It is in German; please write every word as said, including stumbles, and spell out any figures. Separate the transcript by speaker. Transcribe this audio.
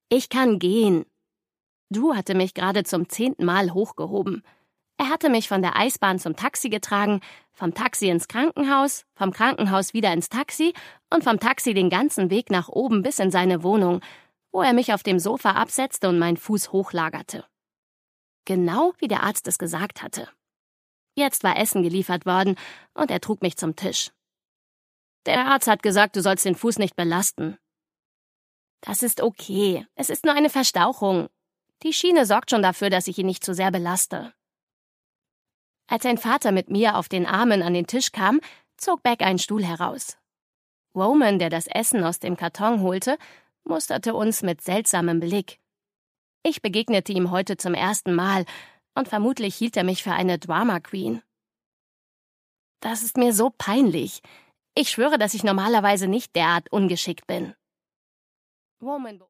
Speaker 1: Ich kann gehen. Drew hatte mich gerade zum zehnten Mal hochgehoben. Er hatte mich von der Eisbahn zum Taxi getragen, vom Taxi ins Krankenhaus, vom Krankenhaus wieder ins Taxi und vom Taxi den ganzen Weg nach oben bis in seine Wohnung, wo er mich auf dem Sofa absetzte und meinen Fuß hochlagerte. Genau wie der Arzt es gesagt hatte. Jetzt war Essen geliefert worden und er trug mich zum Tisch. Der Arzt hat gesagt, du sollst den Fuß nicht belasten. Das ist okay. Es ist nur eine Verstauchung. Die Schiene sorgt schon dafür, dass ich ihn nicht zu sehr belaste. Als sein Vater mit mir auf den Armen an den Tisch kam, zog Beck einen Stuhl heraus. Roman, der das Essen aus dem Karton holte, musterte uns mit seltsamem Blick. Ich begegnete ihm heute zum ersten Mal und vermutlich hielt er mich für eine Drama Queen. Das ist mir so peinlich. Ich schwöre, dass ich normalerweise nicht derart ungeschickt bin. Roman